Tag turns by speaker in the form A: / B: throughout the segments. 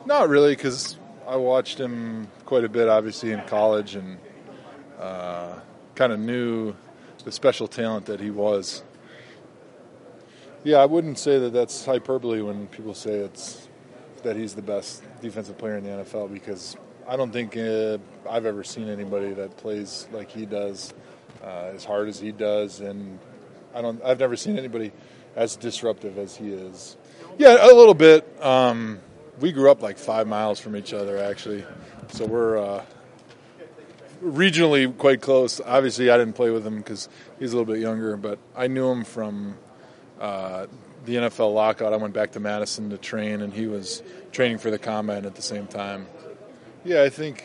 A: Not really, because I watched him quite a bit, obviously, in college, and kind of knew the special talent that he was. Yeah, I wouldn't say that that's hyperbole when people say that he's the best defensive player in the NFL, because I don't think I've ever seen anybody that plays like he does, as hard as he does, and I've never seen anybody as disruptive as he is. Yeah, a little bit. We grew up like 5 miles from each other, actually, so we're regionally quite close. Obviously, I didn't play with him because he's a little bit younger, but I knew him from the NFL lockout. I went back to Madison to train, and he was training for the Combine at the same time. Yeah, I think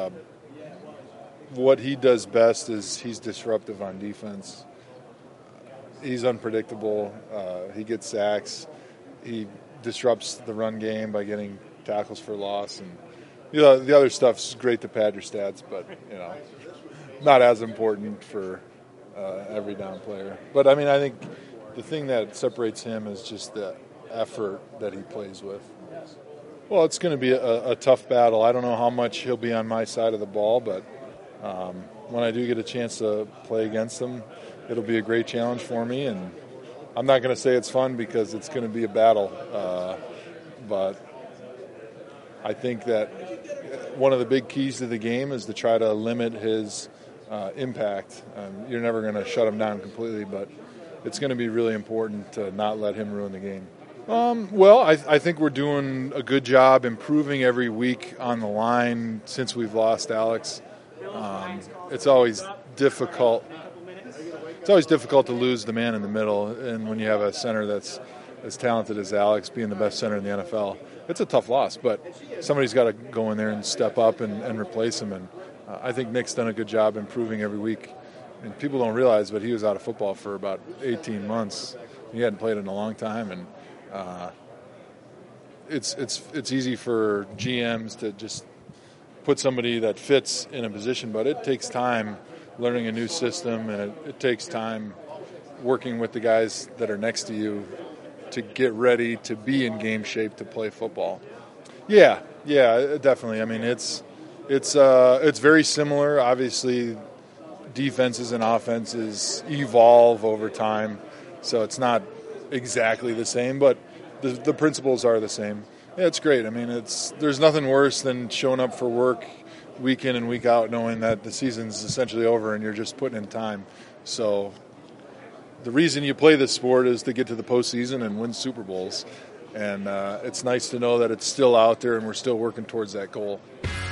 A: what he does best is he's disruptive on defense. He's unpredictable. He gets sacks. He disrupts the run game by getting tackles for loss, and the other stuff's great to pad your stats, but not as important for every down player. But I mean, I think the thing that separates him is just the effort that he plays with. Well, it's going to be a tough battle. I don't know how much he'll be on my side of the ball, but when I do get a chance to play against him, it'll be a great challenge for me. And I'm not going to say it's fun, because it's going to be a battle. But I think that one of the big keys to the game is to try to limit his impact. You're never going to shut him down completely, but it's going to be really important to not let him ruin the game. Well, I think we're doing a good job improving every week on the line since we've lost Alex. It's always difficult. It's always difficult to lose the man in the middle, and when you have a center that's as talented as Alex, being the best center in the NFL, it's a tough loss. But somebody's got to go in there and step up and replace him. And I think Nick's done a good job improving every week. And people don't realize, but he was out of football for about 18 months. He hadn't played in a long time, and it's easy for GMs to just put somebody that fits in a position, but it takes time learning a new system, and it takes time working with the guys that are next to you to get ready to be in game shape to play football. Yeah, definitely. I mean, it's very similar. Obviously, defenses and offenses evolve over time, so it's not exactly the same, but the principles are the same. Yeah, it's great. I mean, there's nothing worse than showing up for work week in and week out knowing that the season's essentially over and you're just putting in time. So the reason you play this sport is to get to the postseason and win Super Bowls, and it's nice to know that it's still out there and we're still working towards that goal.